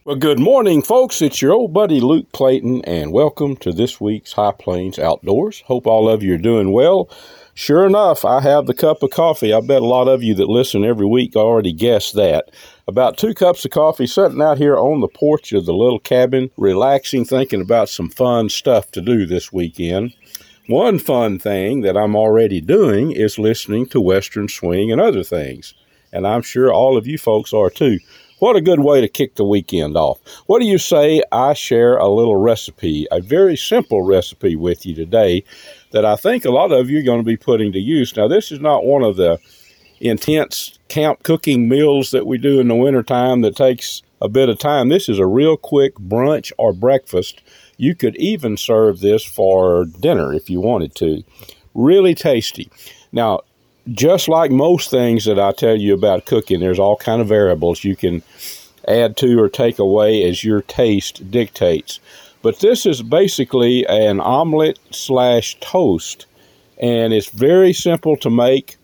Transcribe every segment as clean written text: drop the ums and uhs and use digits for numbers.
Well, good morning, folks. It's your old buddy Luke Clayton, and welcome to this week's High Plains Outdoors. Hope all of you are doing well. Sure enough, I have the cup of coffee. I bet a lot of you that listen every week already guessed that. About 2 cups of coffee sitting out here on the porch of the little cabin, relaxing, thinking about some fun stuff to do this weekend. One fun thing that I'm already doing is listening to Western Swing and other things, and I'm sure all of you folks are too. What a good way to kick the weekend off. What do you say I share a little recipe, a very simple recipe with you today that I think a lot of you are going to be putting to use. Now, this is not one of the intense camp cooking meals that we do in the wintertime that takes a bit of time. This is a real quick brunch or breakfast. You could even serve this for dinner if you wanted to. Really tasty. Now, just like most things that I tell you about cooking, there's all kind of variables you can add to or take away as your taste dictates. But this is basically an omelet / toast, and it's very simple to make.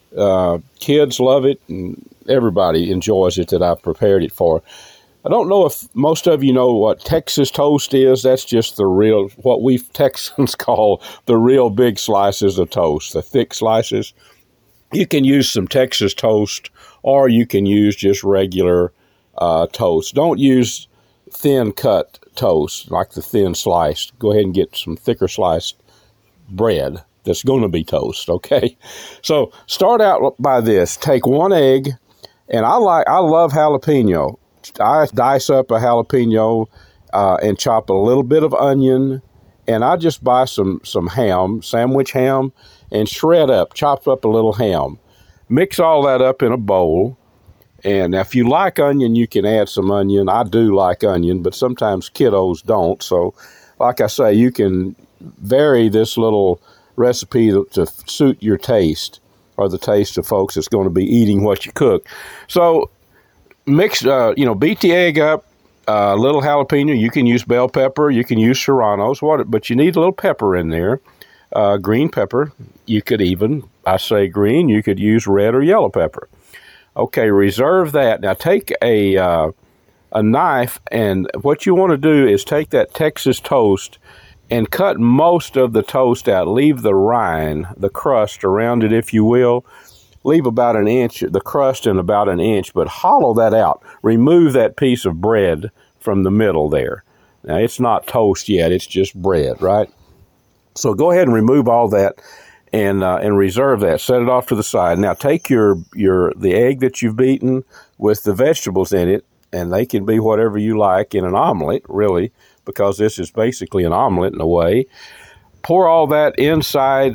Kids love it, and everybody enjoys it that I've prepared it for. I don't know if most of you know what Texas toast is. That's just the real, what we Texans call the real big slices of toast, the thick slices. You can use some Texas toast, or you can use just regular toast. Don't use thin cut toast, like the thin sliced. Go ahead and get some thicker sliced bread that's going to be toast, okay? So start out by this. Take 1 egg, and I love jalapeno. I dice up a jalapeno and chop a little bit of onion, and I just buy some ham, sandwich ham, and chop up a little ham. Mix all that up in a bowl. And if you like onion, you can add some onion. I do like onion, but sometimes kiddos don't. So, like I say, you can vary this little recipe to suit your taste or the taste of folks that's going to be eating what you cook. So, beat the egg up. A little jalapeno. You can use bell pepper. You can use serranos. But you need a little pepper in there. Green pepper. You could even, I say green, you could use red or yellow pepper. Okay, reserve that. Now take a knife, and what you want to do is take that Texas toast and cut most of the toast out. Leave the rind, the crust around it, if you will. Leave about an inch, the crust in about an inch, but hollow that out. Remove that piece of bread from the middle there. Now, it's not toast yet, it's just bread, right? So go ahead and remove all that and reserve that. Set it off to the side. Now take the egg that you've beaten with the vegetables in it, and they can be whatever you like in an omelet, really, because this is basically an omelet in a way. Pour all that inside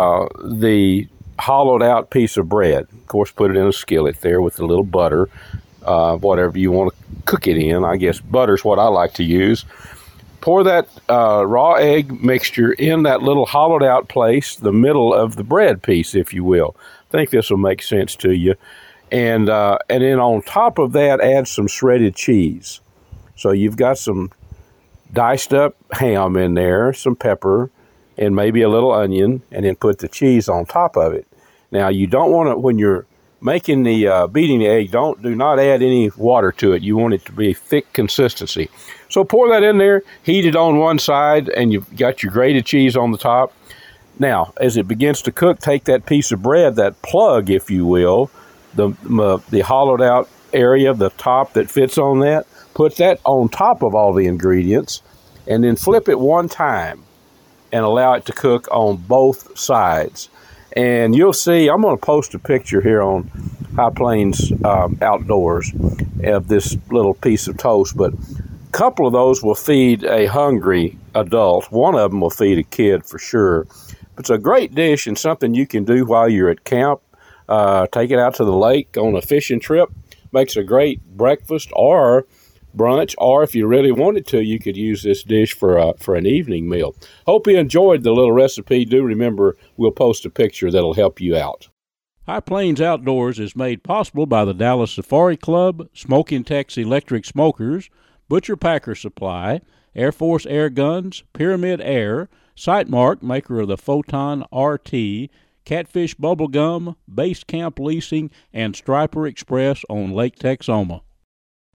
the hollowed out piece of bread. Of course, put it in a skillet there with a little butter, whatever you want to cook it in. I guess butter's what I like to use. Pour that raw egg mixture in that little hollowed out place, the middle of the bread piece, if you will. I think this will make sense to you. And then on top of that, add some shredded cheese. So you've got some diced up ham in there, some pepper, and maybe a little onion, and then put the cheese on top of it. Now, you don't want to, when you're making the beating the egg, do not add any water to it. You want it to be thick consistency. So pour that in there, heat it on one side, and you've got your grated cheese on the top. Now, as it begins to cook, take that piece of bread, that plug, if you will, the hollowed out area, the top that fits on that, put that on top of all the ingredients, and then flip it one time and allow it to cook on both sides. And you'll see, I'm going to post a picture here on High Plains Outdoors of this little piece of toast, but a couple of those will feed a hungry adult. One of them will feed a kid for sure. It's a great dish and something you can do while you're at camp. Take it out to the lake on a fishing trip. Makes a great breakfast or brunch, or if you really wanted to, you could use this dish for an evening meal. Hope you enjoyed the little recipe. Do remember, we'll post a picture that'll help you out. High Plains Outdoors is made possible by the Dallas Safari Club, Smoking Tex Electric Smokers, Butcher Packer Supply, Air Force Air Guns, Pyramid Air, Sightmark, maker of the Photon RT, Catfish Bubble Gum, Base Camp Leasing, and Striper Express on Lake Texoma.